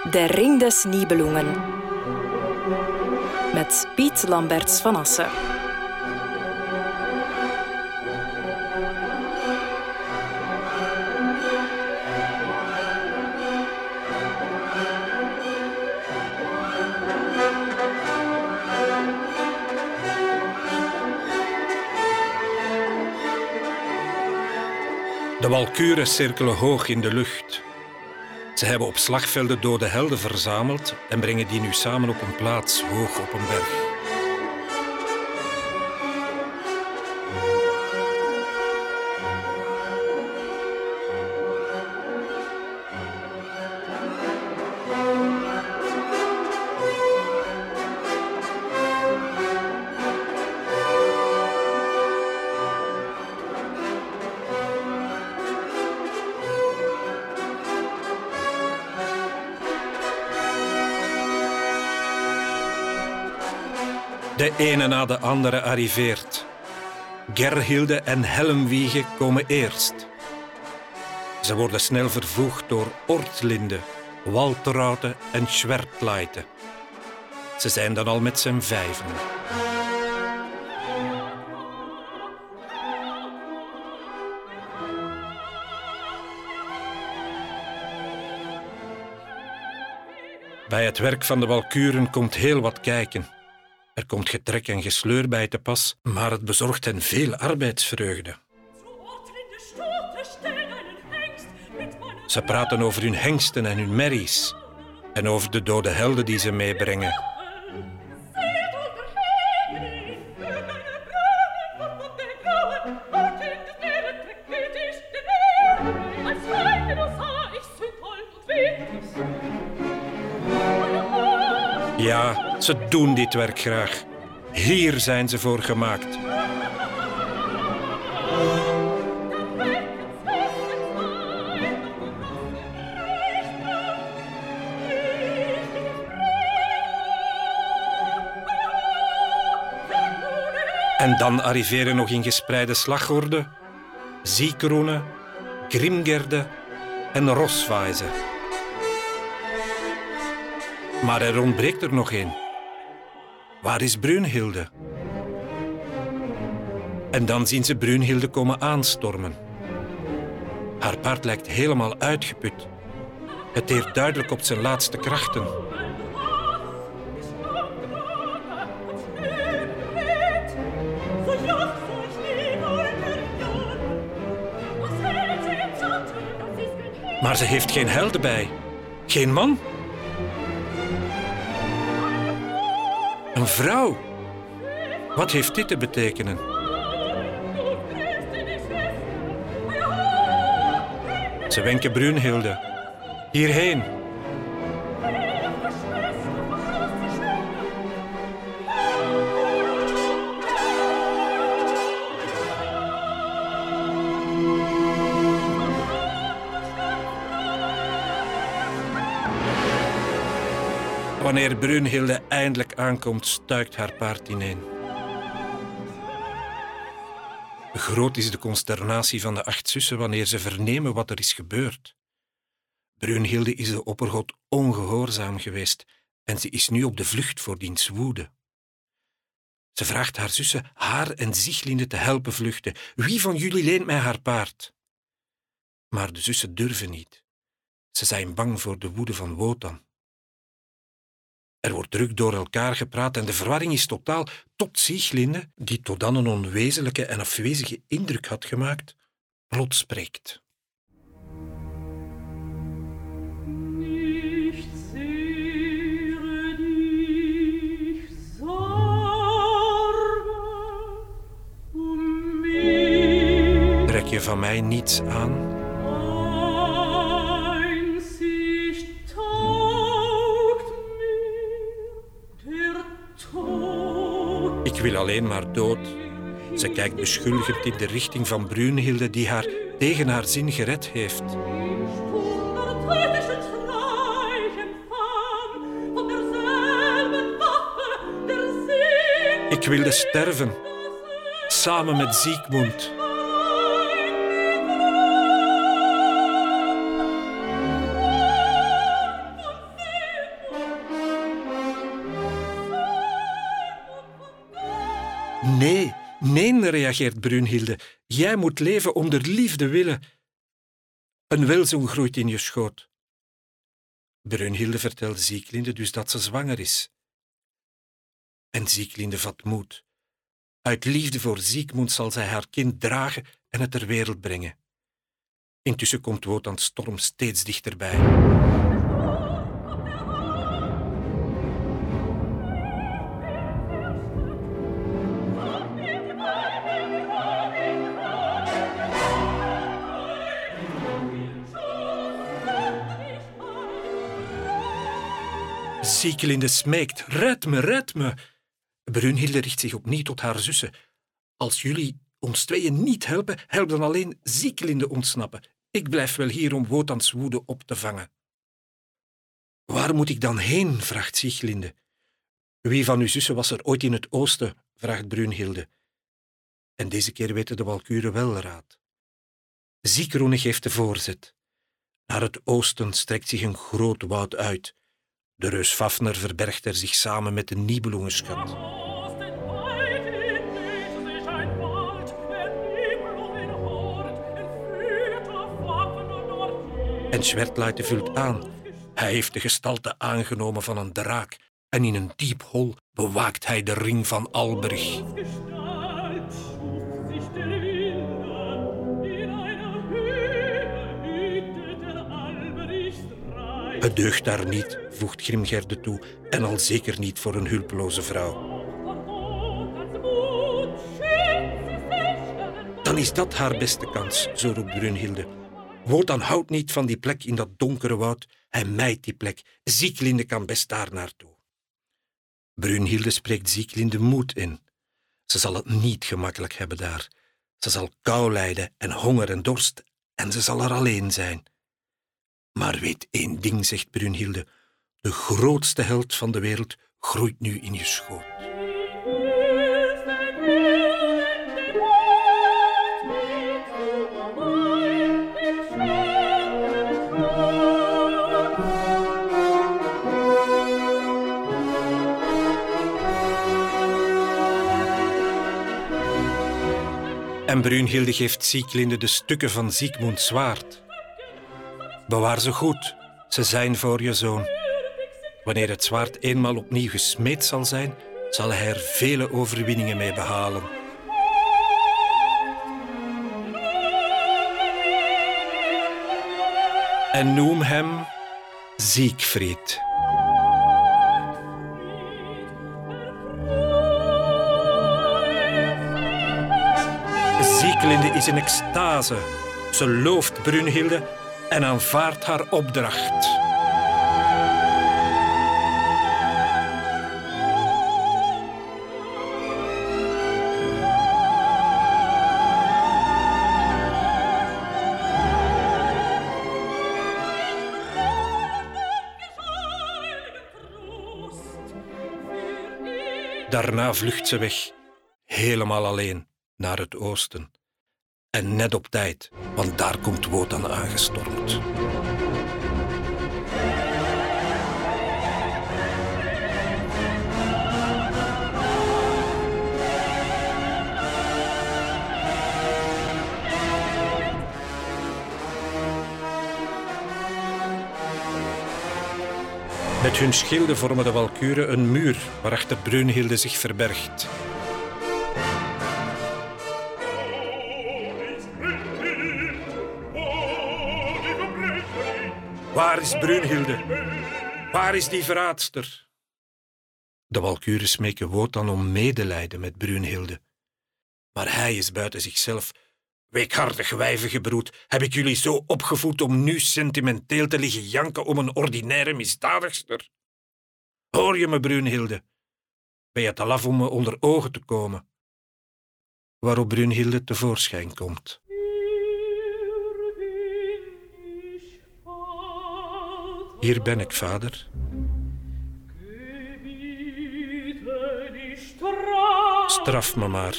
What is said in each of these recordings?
Der Ring des Nibelungen met Piet Lamberts van Assen. De walkuren cirkelen hoog in de lucht. Ze hebben op slagvelden dode helden verzameld en brengen die nu samen op een plaats hoog op een berg. De ene na de andere arriveert. Gerhilde en Helmwiege komen eerst. Ze worden snel vervoegd door Ortlinde, Waltraute en Schwertleite. Ze zijn dan al met z'n vijven. Bij het werk van de walkuren komt heel wat kijken. Er komt getrek en gesleur bij te pas, maar het bezorgt hen veel arbeidsvreugde. Ze praten over hun hengsten en hun merries en over de dode helden die ze meebrengen. Ja, ze doen dit werk graag. Hier zijn ze voor gemaakt. En dan arriveren nog in gespreide slagorde Ziekrone, Grimgerde en Rosweise. Maar er ontbreekt er nog één. Waar is Brunhilde? En dan zien ze Brunhilde komen aanstormen. Haar paard lijkt helemaal uitgeput. Het teert duidelijk op zijn laatste krachten. Maar ze heeft geen helden bij. Geen man. Een vrouw. Wat heeft dit te betekenen? Ze wenken Brunhilde. Hierheen. Wanneer Brunhilde eindelijk aankomt, stuikt haar paard ineen. Groot is de consternatie van de 8 zussen wanneer ze vernemen wat er is gebeurd. Brunhilde is de oppergod ongehoorzaam geweest en ze is nu op de vlucht voor diens woede. Ze vraagt haar zussen haar en Sieglinde te helpen vluchten. Wie van jullie leent mij haar paard? Maar de zussen durven niet. Ze zijn bang voor de woede van Wotan. Er wordt druk door elkaar gepraat en de verwarring is totaal, tot Sieglinde, die tot dan een onwezenlijke en afwezige indruk had gemaakt, plots spreekt. Trek je van mij niets aan? Ik wil alleen maar dood. Ze kijkt beschuldigend in de richting van Brunhilde, die haar tegen haar zin gered heeft. Ik wilde sterven, samen met Siegmund. reageert Brunhilde. Jij moet leven om der liefde willen. Een welzoen groeit in je schoot. Brunhilde vertelt Sieglinde dus dat ze zwanger is. En Sieglinde vat moed. Uit liefde voor Siegmund zal zij haar kind dragen en het ter wereld brengen. Intussen komt Wotans storm steeds dichterbij. Sieglinde smeekt, red me, red me. Brunhilde richt zich opnieuw tot haar zussen. Als jullie ons tweeën niet helpen, help dan alleen Sieglinde ontsnappen. Ik blijf wel hier om Wotans woede op te vangen. Waar moet ik dan heen, vraagt Sieglinde. Wie van uw zussen was er ooit in het oosten, vraagt Brunhilde. En deze keer weten de Walkuren wel raad. Siegrune geeft de voorzet. Naar het oosten strekt zich een groot woud uit. De reus Fafner verbergt er zich samen met de Nibelungenschat. En Schwertleite vult aan. Hij heeft de gestalte aangenomen van een draak en in een diep hol bewaakt hij de ring van Alberich. Het deugt daar niet, voegt Grimgerde toe, en al zeker niet voor een hulpeloze vrouw. Dan is dat haar beste kans, zo roept Brunhilde. Wotan houdt niet van die plek in dat donkere woud, hij mijt die plek. Sieglinde kan best daar naartoe. Brunhilde spreekt Sieglinde moed in. Ze zal het niet gemakkelijk hebben daar. Ze zal kou lijden en honger en dorst, en ze zal er alleen zijn. Maar weet één ding, zegt Brunhilde, de grootste held van de wereld groeit nu in je schoot. En Brunhilde geeft Sieglinde de stukken van Siegmunds zwaard. Bewaar ze goed, ze zijn voor je zoon. Wanneer het zwaard eenmaal opnieuw gesmeed zal zijn, zal hij er vele overwinningen mee behalen. En noem hem Siegfried. Sieglinde is in extase. Ze looft Brunhilde en aanvaardt haar opdracht. Daarna vlucht ze weg, helemaal alleen, naar het oosten. En net op tijd, want daar komt Wotan aangestormd. Met hun schilden vormen de Walkuren een muur waarachter Brunhilde zich verbergt. Waar is Brunhilde? Waar is die verraadster? De Walkuren smeken Wotan om medelijden met Brunhilde. Maar hij is buiten zichzelf. Weekhartig wijvengebroed, heb ik jullie zo opgevoed om nu sentimenteel te liggen janken om een ordinaire misdadigster? Hoor je me, Brunhilde? Ben je te laf om me onder ogen te komen? Waarop Brunhilde tevoorschijn komt. Hier ben ik, vader. Straf me maar.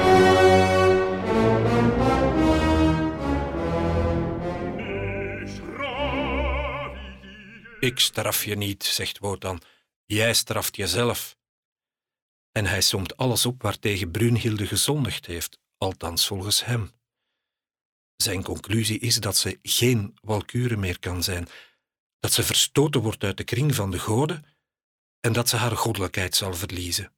Ik straf je niet, zegt Wotan. Jij straft jezelf. En hij somt alles op waartegen Brunhilde gezondigd heeft. althans volgens hem. Zijn conclusie is dat ze geen walkure meer kan zijn, dat ze verstoten wordt uit de kring van de goden en dat ze haar goddelijkheid zal verliezen.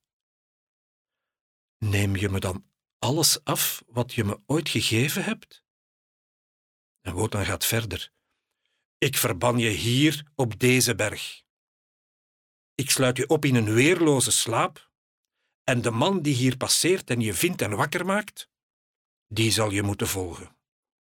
Neem je me dan alles af wat je me ooit gegeven hebt? En Wotan gaat verder. Ik verban je hier op deze berg. Ik sluit je op in een weerloze slaap en de man die hier passeert en je vindt en wakker maakt, die zal je moeten volgen.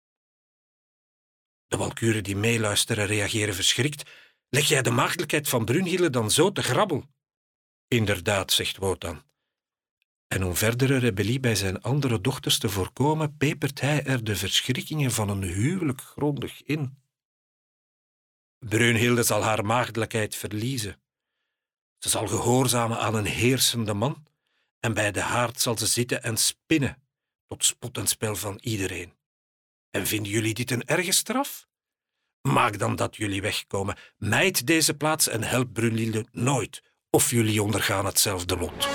De walkuren die meeluisteren reageren verschrikt. Leg jij de maagdelijkheid van Brunhilde dan zo te grabbel? Inderdaad, zegt Wotan. En om verdere rebellie bij zijn andere dochters te voorkomen, pepert hij er de verschrikkingen van een huwelijk grondig in. Brunhilde zal haar maagdelijkheid verliezen. Ze zal gehoorzamen aan een heersende man en bij de haard zal ze zitten en spinnen, tot spot en spel van iedereen. En vinden jullie dit een erge straf? Maak dan dat jullie wegkomen. Mijd deze plaats en help Brunhilde nooit, of jullie ondergaan hetzelfde lot.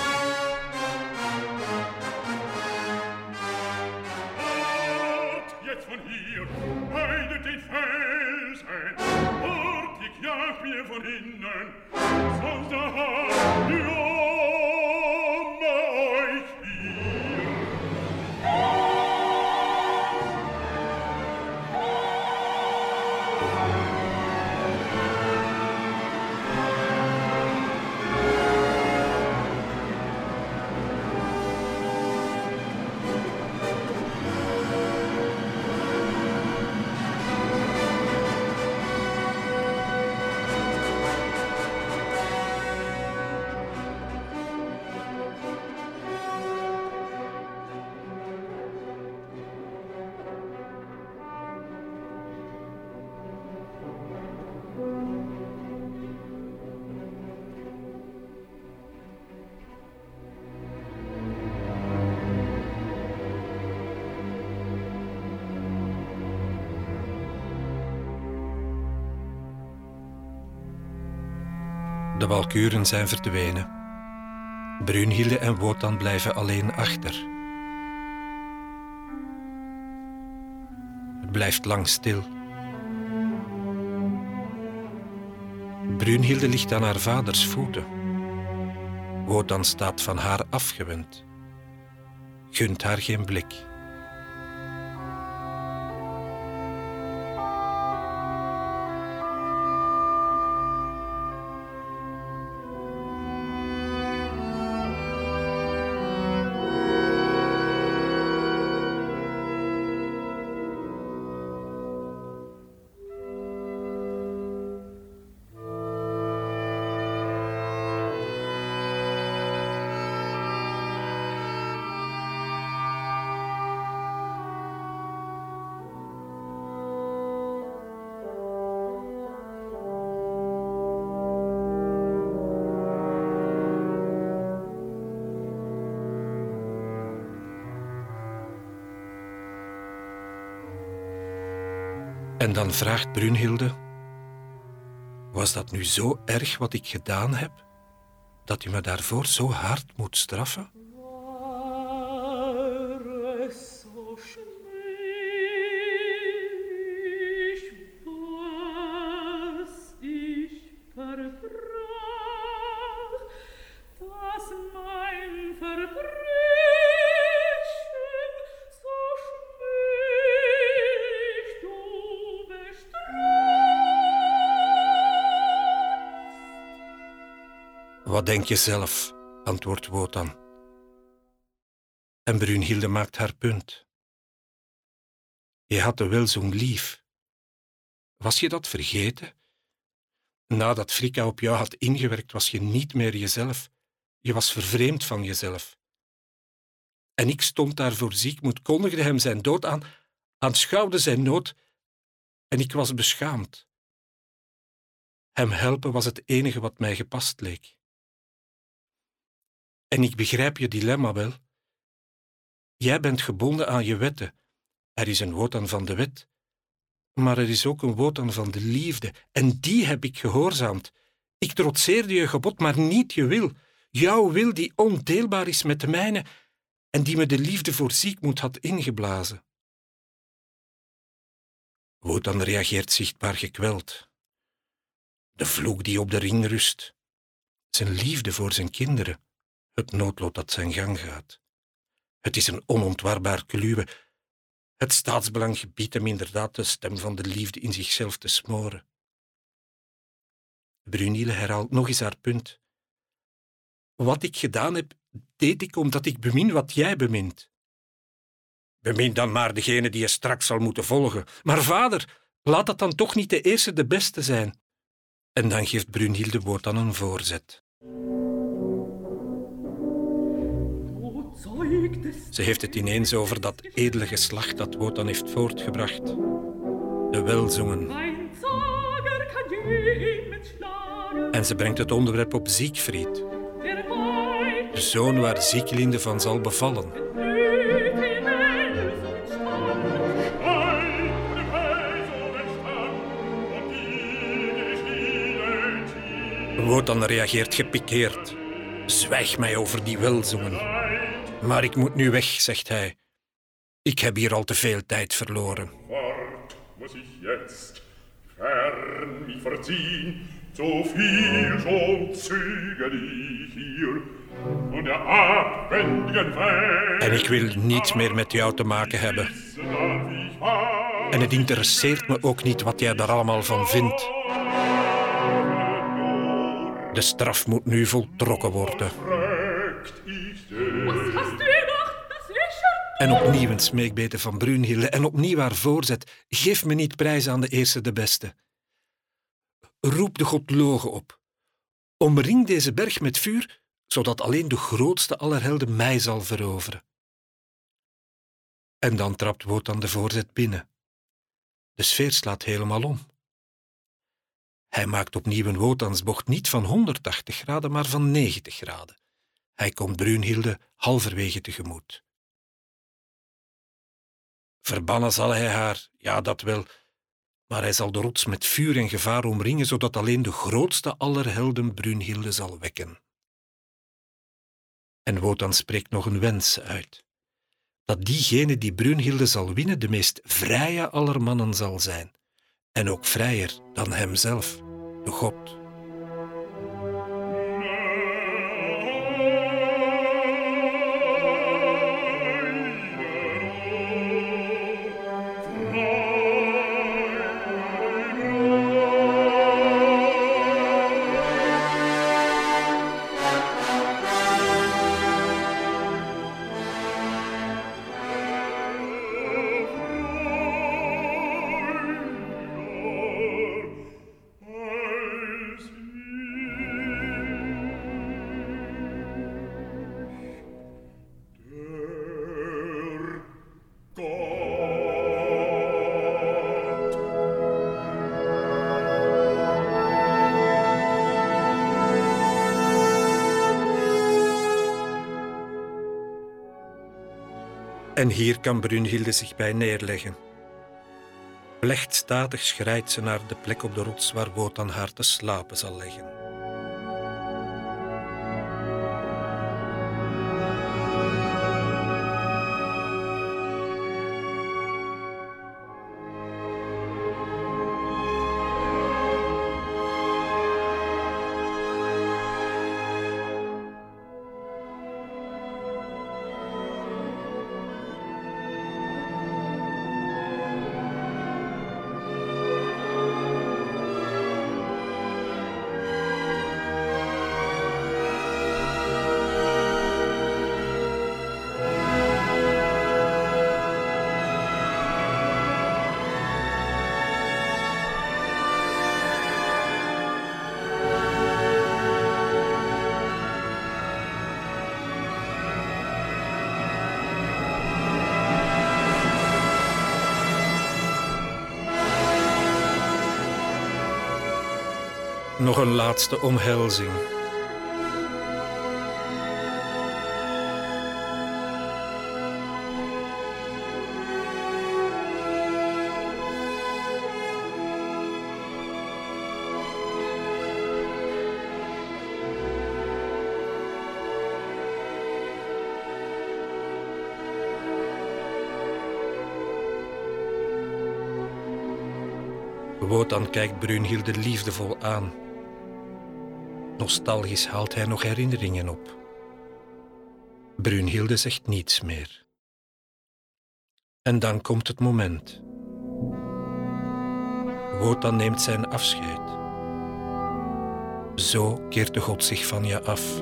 De walkuren zijn verdwenen. Brunhilde en Wotan blijven alleen achter. Het blijft lang stil. Brunhilde ligt aan haar vaders voeten. Wotan staat van haar afgewend. Gunt haar geen blik. En dan vraagt Brunhilde: was dat nu zo erg wat ik gedaan heb, dat u me daarvoor zo hard moet straffen? Wat denk je zelf, antwoordt Wotan. En Brunhilde maakt haar punt. Je had de Welzoen lief. Was je dat vergeten? Nadat Frikka op jou had ingewerkt, was je niet meer jezelf. Je was vervreemd van jezelf. En ik stond daarvoor ziekmoed, kondigde hem zijn dood aan, aanschouwde zijn nood, en ik was beschaamd. Hem helpen was het enige wat mij gepast leek. En ik begrijp je dilemma wel. Jij bent gebonden aan je wetten. Er is een Wotan van de wet. Maar er is ook een Wotan van de liefde. En die heb ik gehoorzaamd. Ik trotseerde je gebod, maar niet je wil. Jouw wil die ondeelbaar is met de mijne. en die me de liefde voor Siegmund had ingeblazen. Wotan reageert zichtbaar gekweld. De vloek die op de ring rust, zijn liefde voor zijn kinderen, het noodlot dat zijn gang gaat. Het is een onontwarbaar kluwe. Het staatsbelang gebiedt hem inderdaad de stem van de liefde in zichzelf te smoren. Brunhilde herhaalt nog eens haar punt. Wat ik gedaan heb, deed ik omdat ik bemin wat jij bemint. Bemin dan maar degene die je straks zal moeten volgen. Maar vader, laat dat dan toch niet de eerste de beste zijn. En dan geeft Brunhilde Wotan een voorzet. Ze heeft het ineens over dat edele geslacht dat Wotan heeft voortgebracht. De welzongen. En ze brengt het onderwerp op Siegfried, de zoon waar Sieglinde van zal bevallen. Wotan reageert gepikeerd. Zwijg mij over die welzongen. Maar ik moet nu weg, zegt hij. Ik heb hier al te veel tijd verloren. Fort muss ich jetzt fern mich verziehen, so viel schon zöger ich hier von der abwendigen Welt. En ik wil niets meer met jou te maken hebben. En het interesseert me ook niet wat jij daar allemaal van vindt. De straf moet nu voltrokken worden. En opnieuw een smeekbete van Brunhilde en opnieuw haar voorzet. Geef me niet prijs aan de eerste de beste. Roep de god Loge op. Omring deze berg met vuur, zodat alleen de grootste aller helden mij zal veroveren. En dan trapt Wotan de voorzet binnen. De sfeer slaat helemaal om. Hij maakt opnieuw een Wotansbocht niet van 180 graden, maar van 90 graden. Hij komt Brunhilde halverwege tegemoet. Verbannen zal hij haar, ja dat wel, maar hij zal de rots met vuur en gevaar omringen, zodat alleen de grootste aller helden Brunhilde zal wekken. En Wotan spreekt nog een wens uit, dat diegene die Brunhilde zal winnen de meest vrije aller mannen zal zijn, en ook vrijer dan hemzelf, de god. En hier kan Brunhilde zich bij neerleggen. Plechtstatig schrijdt ze naar de plek op de rots waar Wotan haar te slapen zal leggen. Nog een laatste omhelzing. Wotan kijkt Brunhilde liefdevol aan. Nostalgisch haalt hij nog herinneringen op. Brunhilde zegt niets meer. En dan komt het moment. Wotan neemt zijn afscheid. Zo keert de god zich van je af.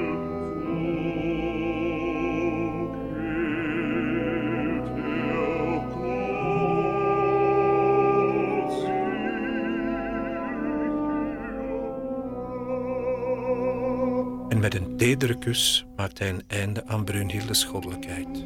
En met een tedere kus maakt hij een einde aan Brunhildes goddelijkheid.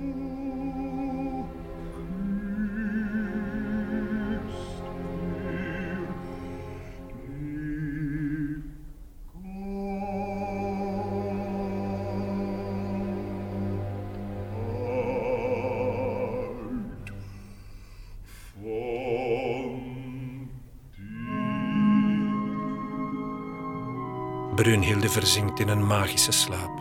Brunhilde verzinkt in een magische slaap.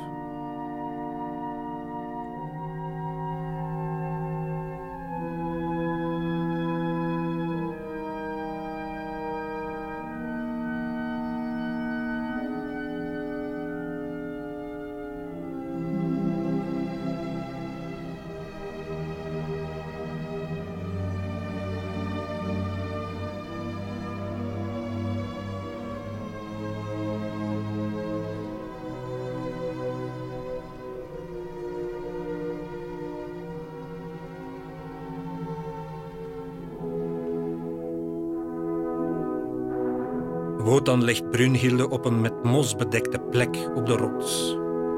Wotan legt Brunhilde op een met mos bedekte plek op de rots.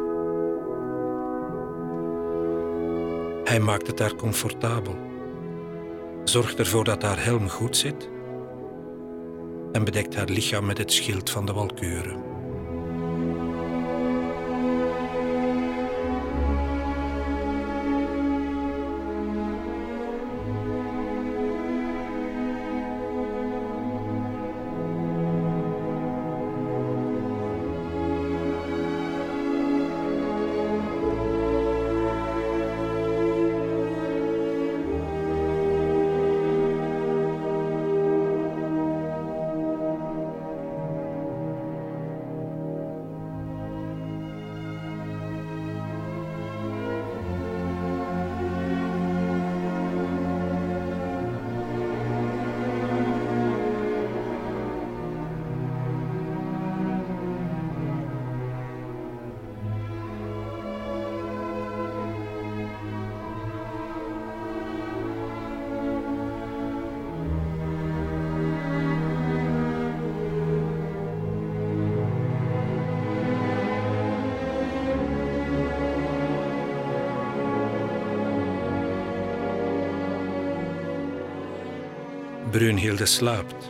Hij maakt het haar comfortabel, zorgt ervoor dat haar helm goed zit en bedekt haar lichaam met het schild van de Walkuren. Brunhilde slaapt.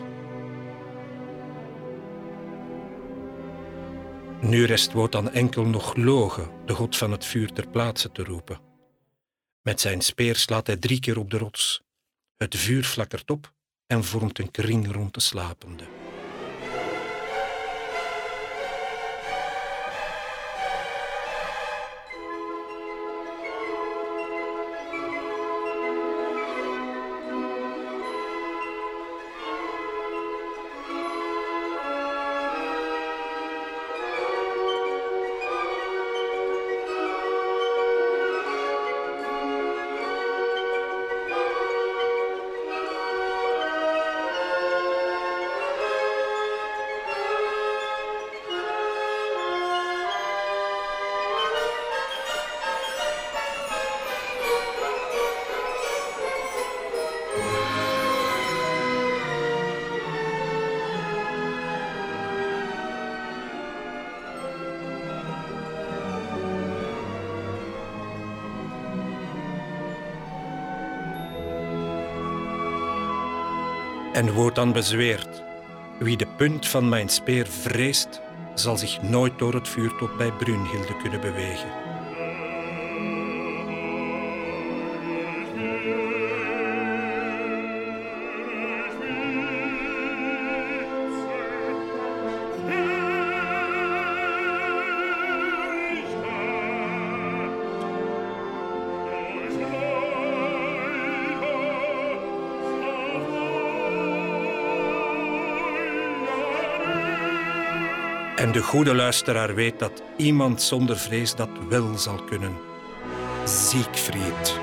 Nu rest Wotan enkel nog Loge, de god van het vuur, ter plaatse te roepen. Met zijn speer slaat hij 3 keer op de rots. Het vuur flakkert op en vormt een kring rond de slapende. En Wotan bezweert: wie de punt van mijn speer vreest, zal zich nooit door het vuur tot bij Brunhilde kunnen bewegen. En de goede luisteraar weet dat iemand zonder vrees dat wel zal kunnen. Siegfried.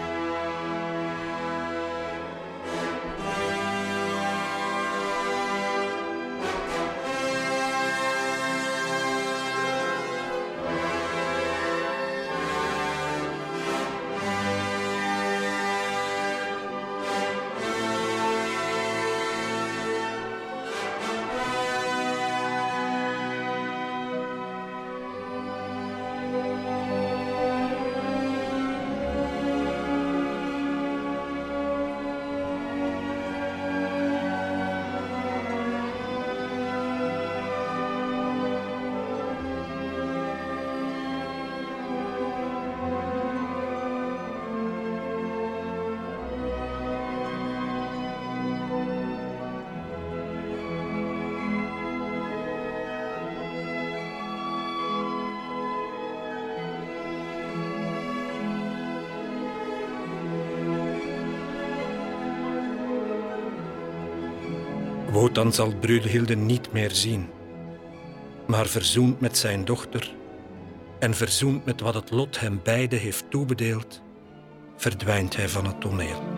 Wotan zal Brunhilde niet meer zien, maar verzoend met zijn dochter en verzoend met wat het lot hem beiden heeft toebedeeld, verdwijnt hij van het toneel.